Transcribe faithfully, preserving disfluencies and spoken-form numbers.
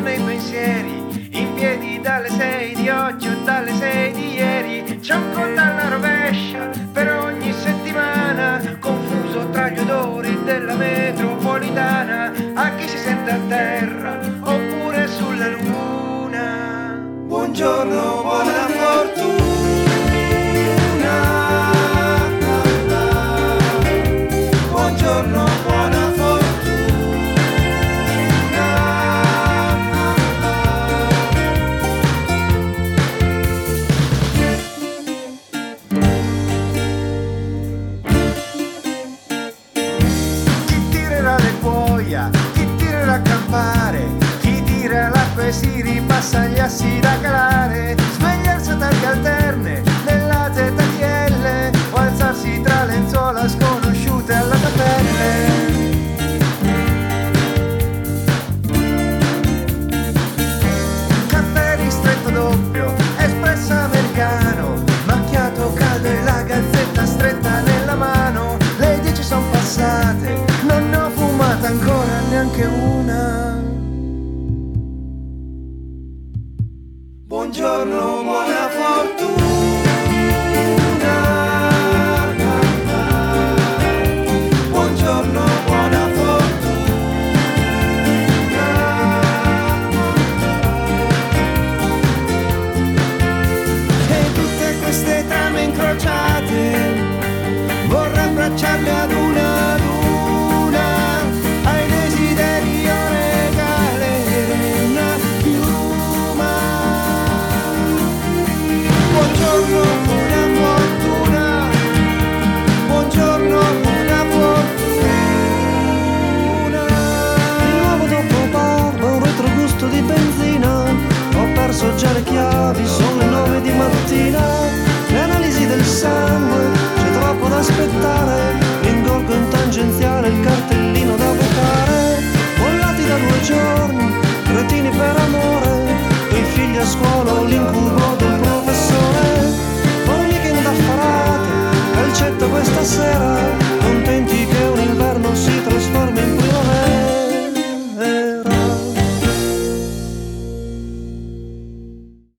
nei pensieri, in piedi dalle sei di oggi o dalle sei di ieri. C'è un conto alla rovescia per ogni settimana, confuso tra gli odori della metropolitana. A chi si sente a terra oppure sulla luna. Buongiorno, buona fortuna. Buongiorno, buona fortuna. Chi tirerà le cuoia, chi tirerà a campare, chi tira l'acqua e si ripassa gli assi da calare, svegliarsi a targhe alterne nella Z T L o alzarsi tra lenzuola sconosciute alla tapelle. Caffè ristretto doppio, espresso americano, macchiato caldo e la gazzetta stretta nella mano. Le dieci son passate, non ne ho fumata ancora neanche una. Buongiorno, buona